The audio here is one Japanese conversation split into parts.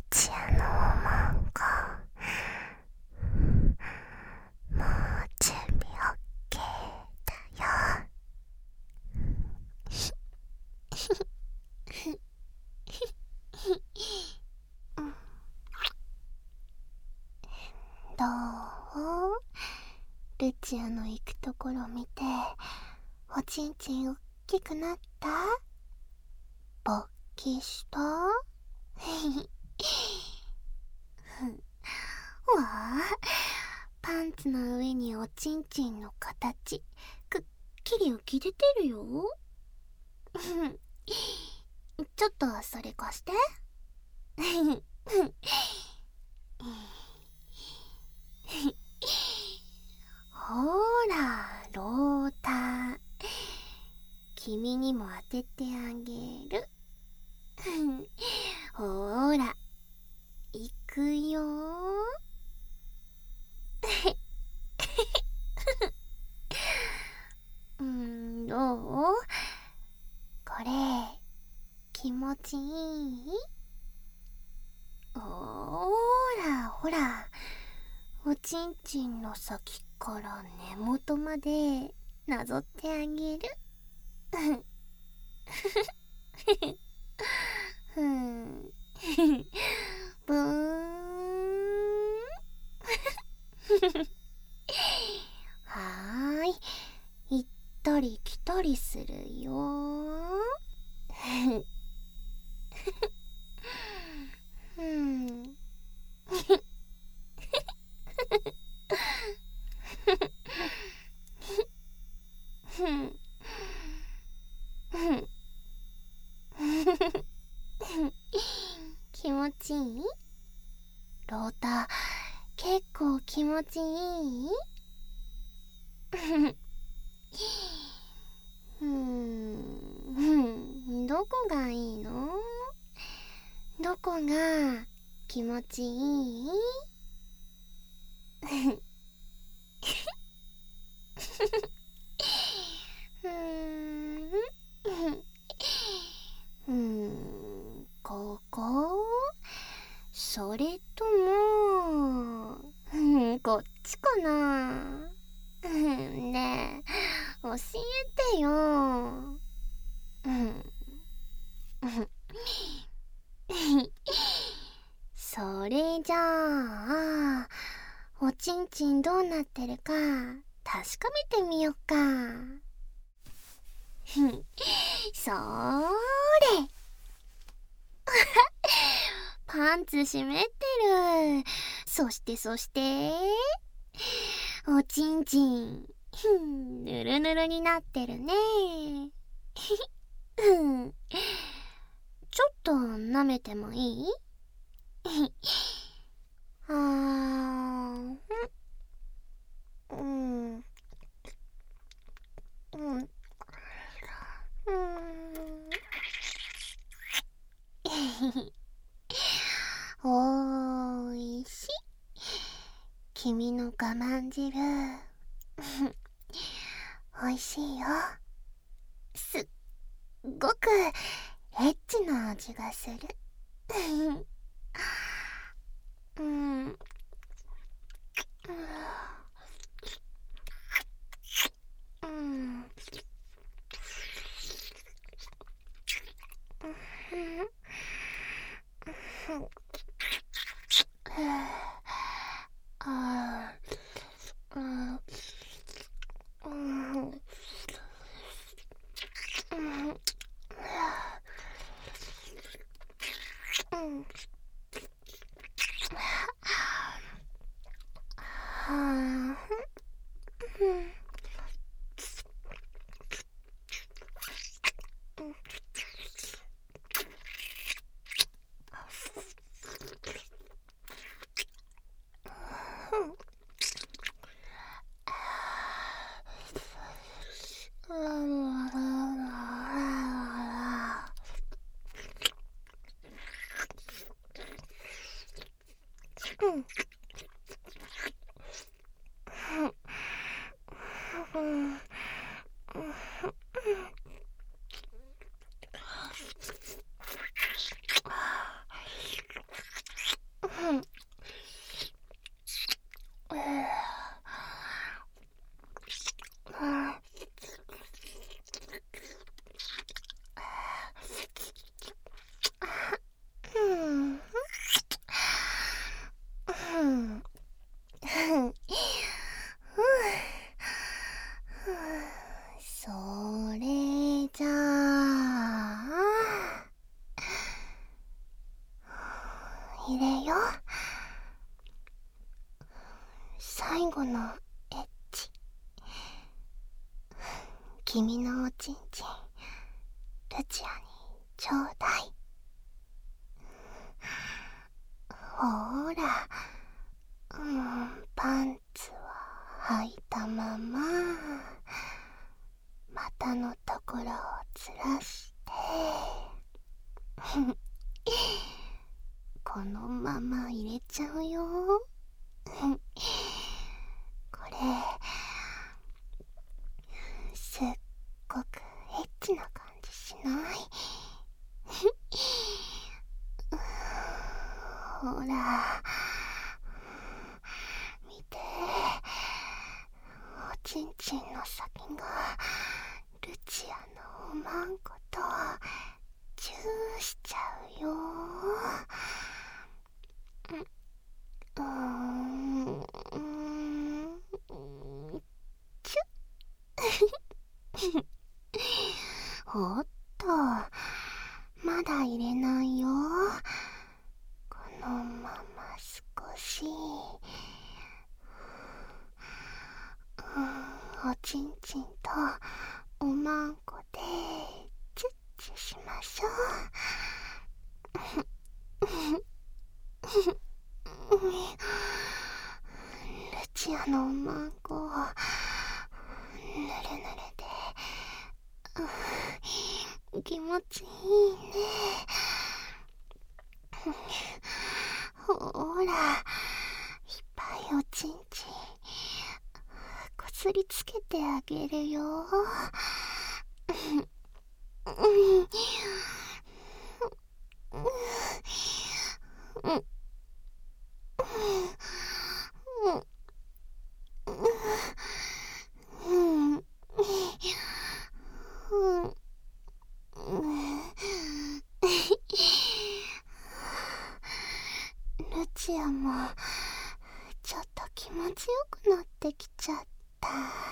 チアのマンゴー、もう準備 OK だよ。どう？ルチアの行くところ見ておちんちんおっきくなった？勃起した？わあ、パンツの上におちんちんの形くっきり浮き出てるよ。ちょっとそれ貸して。ほらローター、君にも当ててあげる。ほらいくよ。どう？これ気持ちいい？ほらほら、おちんちんの先から根元までなぞってあげる。ふんぶーん。はーい、行ったり来たりするよ。ふんふん気持ちいい？ロータ結構気持ちいい？どこがいいの？どこが気持ちいい？ここ？それとも、こっちかな？ねえ、教えてよ。それじゃあ、おちんちんどうなってるか確かめてみよっか。そーれ。パンツ湿ってる。そしておちんちんぬるぬるになってるね。ちょっと舐めてもいい？あー、うん、おいしい。君の我慢汁おいしいよ。すっごくエッチな味がする。うん、うん、 君のおちんちんルチアにちょうだい。ほーら、パンツは履いたまま股のところをずらしてこのまま入れちゃうよ。これすっごくエッチな感じしない？ほら見て、おちんちんの先がルチアのおまんことチューしちゃうよ。チュッおっと、まだ入れないよ。このまま少しおちんちんとおまんこでチュッチュしましょう。ルチアのおまんこをぬるぬるで気持ちいいね。ほら、いっぱいおちんちんこすりつけてあげるよ。ルチアもちょっと気持ちよくなってきちゃった。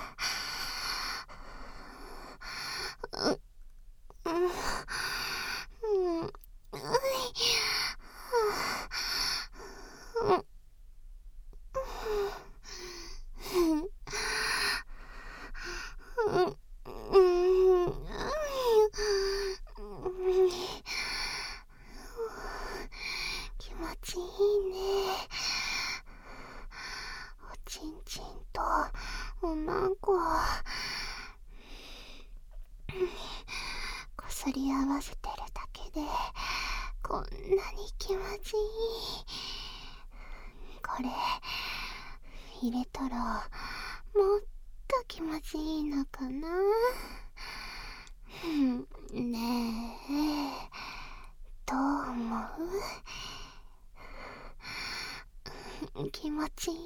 気持ちいいね。おちんちんとおまんここすり合わせてるだけでこんなに気持ちいい。これ入れたらもっと気持ちいいのかな。ねえ、どう思う？気持ちいい？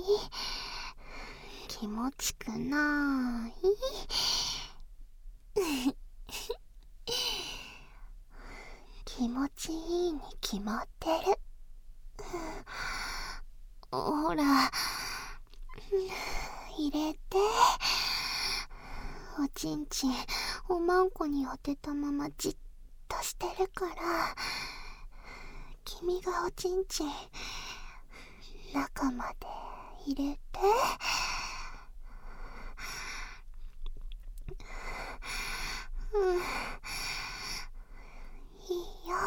気持ちくない？気持ちいいに決まってる。ほら、入れて。おちんちんおまんこに当てたままじっとしてるから、君がおちんちん中まで入れて。いいよ。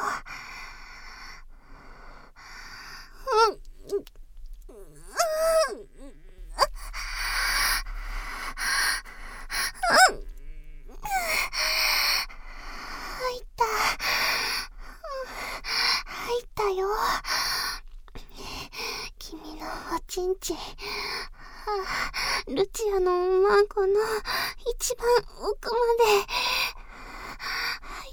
入ったよ。君のおちんちん、ルチアのおまんこの一番奥まで入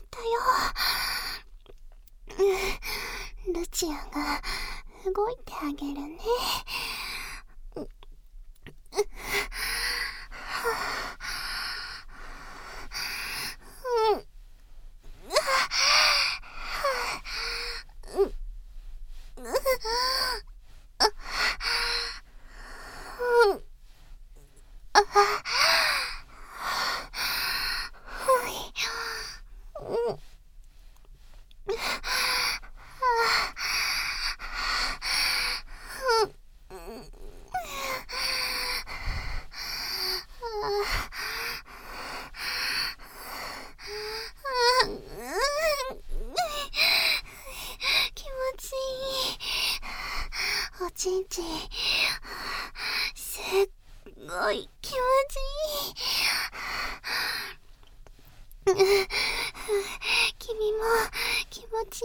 ったよ。ルチアが動いてあげるね。 ちいい。すっごい気持ちいい。君も気持ち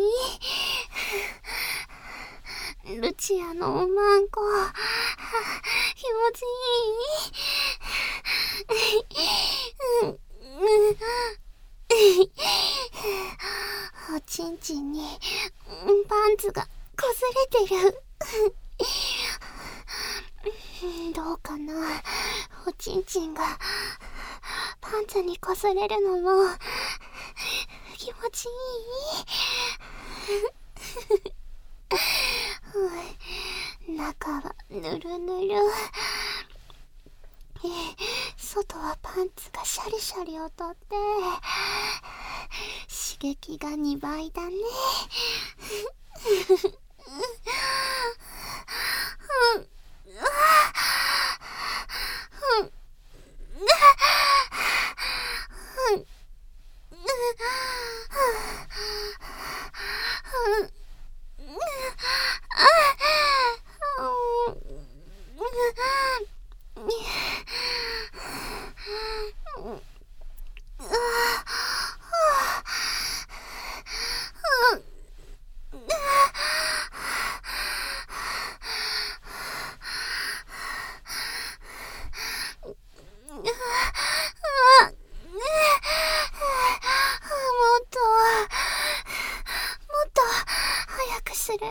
いい。ルチアのおまんこ気持ちいい。おちんちんにパンツがこすれてる。どうかな、おちんちんがパンツにこすれるのも気持ちいい。中はぬるぬる、外はパンツがシャリシャリをとって刺激が2倍だね。するよ。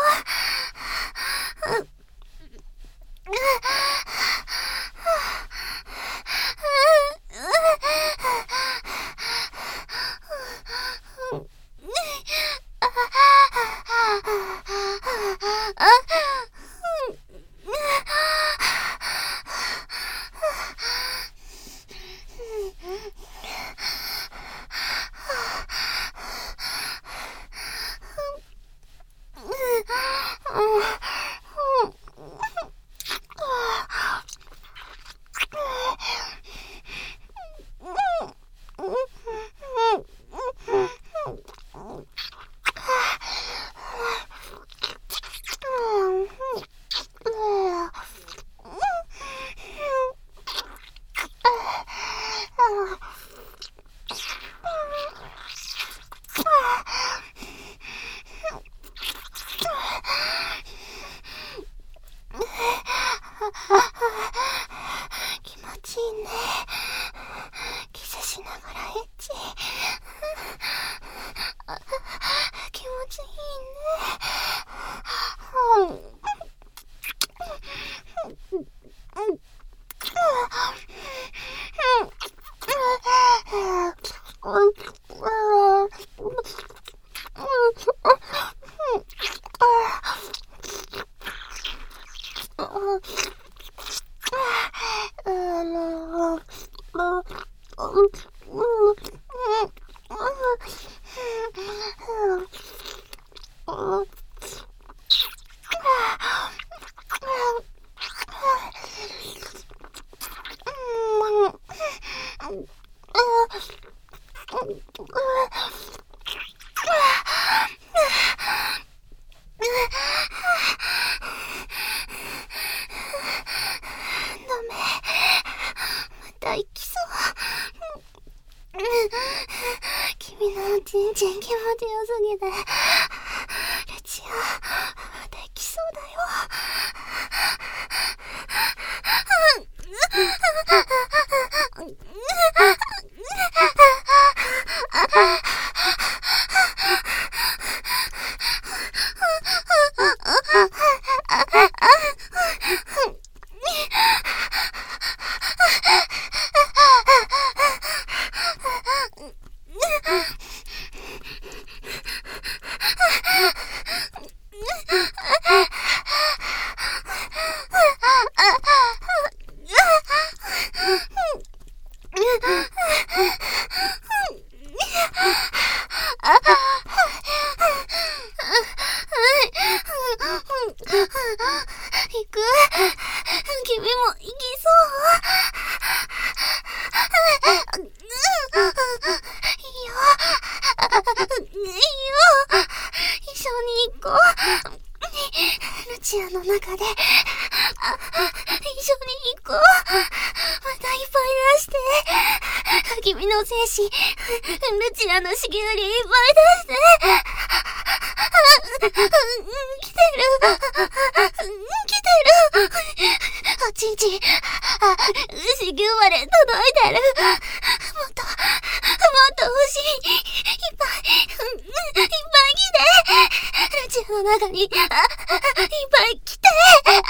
気持ちいいね。キスしながらエッチ。気持ちいいね。君のちんちん気持ちよすぎてルチアまたきそうだよ。 の精子、ルチアの子宮よりいっぱい出して。来てる。来てる。おちんちん。子宮まで届いてる。もっと欲しい。いっぱい来て。ルチアの中に、いっぱい来て。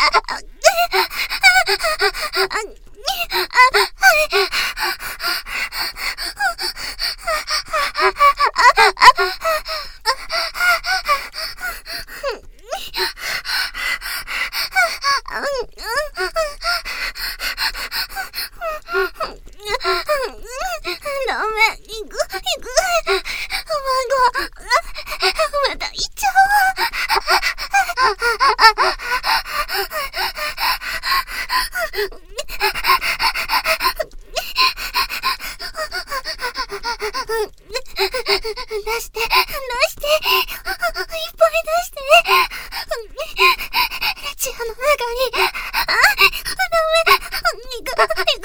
ダメ、行く。また行っちゃ出して。いっぱい出して。ルチアの中に、ダメ。行く。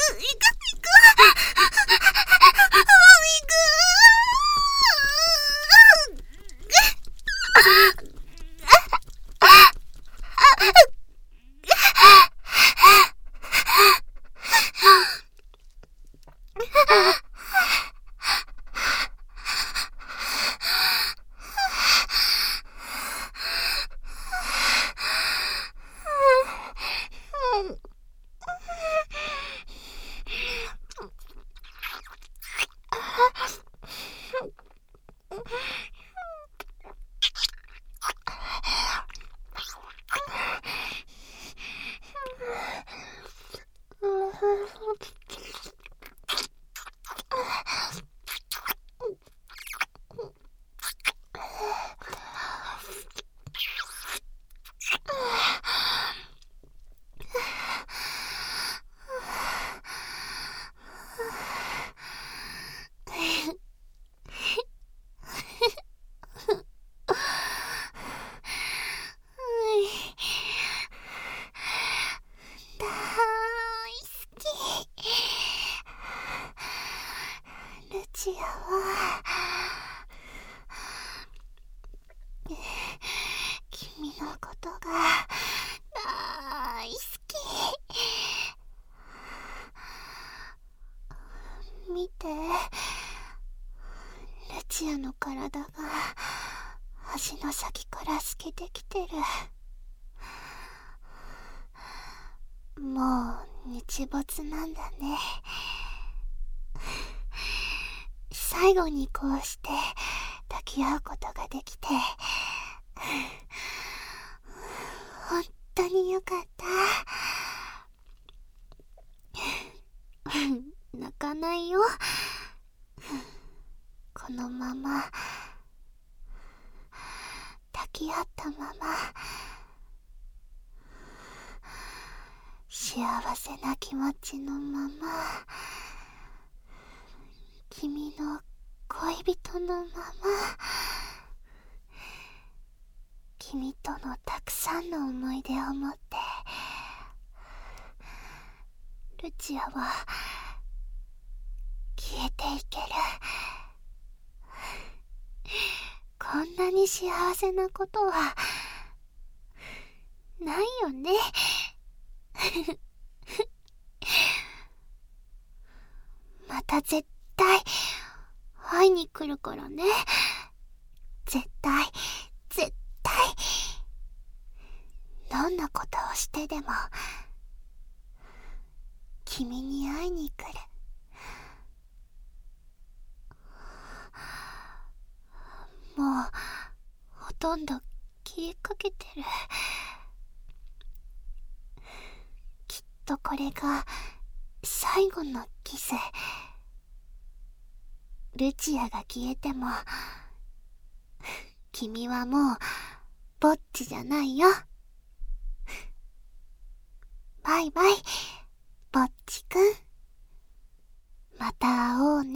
ルチアは君のことが大好き。見て、ルチアの体が足の先から透けてきてる。もう日没なんだね。最後にこうして抱き合うことができて本当によかった。泣かないよ。このまま抱き合ったまま幸せな気持ちのまま君の恋人のまま君とのたくさんの思い出を持ってルチアは消えていける。こんなに幸せなことはないよね。また絶対会いに来るからね。絶対どんなことをしてでも君に会いに来る。もうほとんど消えかけてる。きっとこれが最後のキス。ルチアが消えても君はもうぼっちじゃないよ。バイバイぼっちくん。また会おうね。